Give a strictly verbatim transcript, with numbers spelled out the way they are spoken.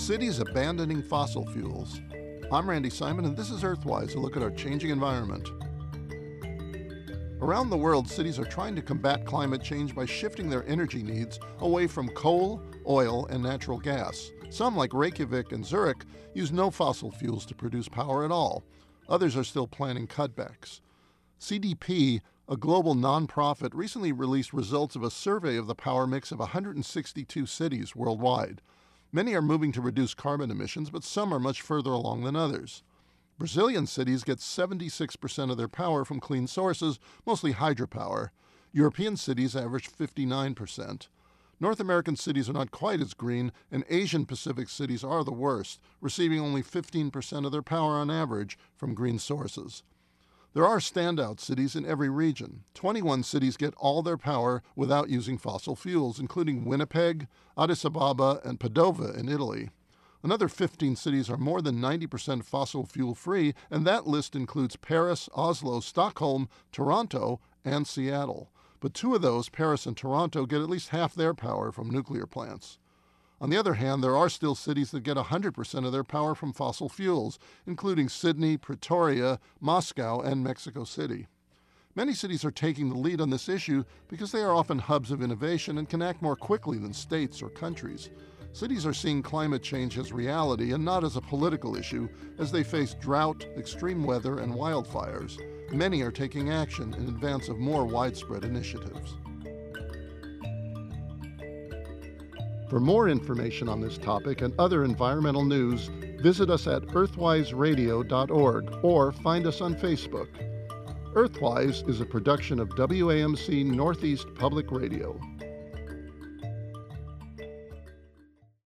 Cities abandoning fossil fuels. I'm Randy Simon, and this is Earthwise, a look at our changing environment. Around the world, cities are trying to combat climate change by shifting their energy needs away from coal, oil, and natural gas. Some, like Reykjavik and Zurich, use no fossil fuels to produce power at all. Others are still planning cutbacks. C D P, a global nonprofit, recently released results of a survey of the power mix of one hundred sixty-two cities worldwide. Many are moving to reduce carbon emissions, but some are much further along than others. Brazilian cities get seventy-six percent of their power from clean sources, mostly hydropower. European cities average fifty-nine percent. North American cities are not quite as green, and Asian Pacific cities are the worst, receiving only fifteen percent of their power on average from green sources. There are standout cities in every region. twenty-one cities get all their power without using fossil fuels, including Winnipeg, Addis Ababa, and Padova in Italy. Another fifteen cities are more than ninety percent fossil fuel free, and that list includes Paris, Oslo, Stockholm, Toronto, and Seattle. But two of those, Paris and Toronto, get at least half their power from nuclear plants. On the other hand, there are still cities that get one hundred percent of their power from fossil fuels, including Sydney, Pretoria, Moscow, and Mexico City. Many cities are taking the lead on this issue because they are often hubs of innovation and can act more quickly than states or countries. Cities are seeing climate change as reality and not as a political issue as they face drought, extreme weather, and wildfires. Many are taking action in advance of more widespread initiatives. For more information on this topic and other environmental news, visit us at earthwise radio dot org or find us on Facebook. Earthwise is a production of W A M C Northeast Public Radio.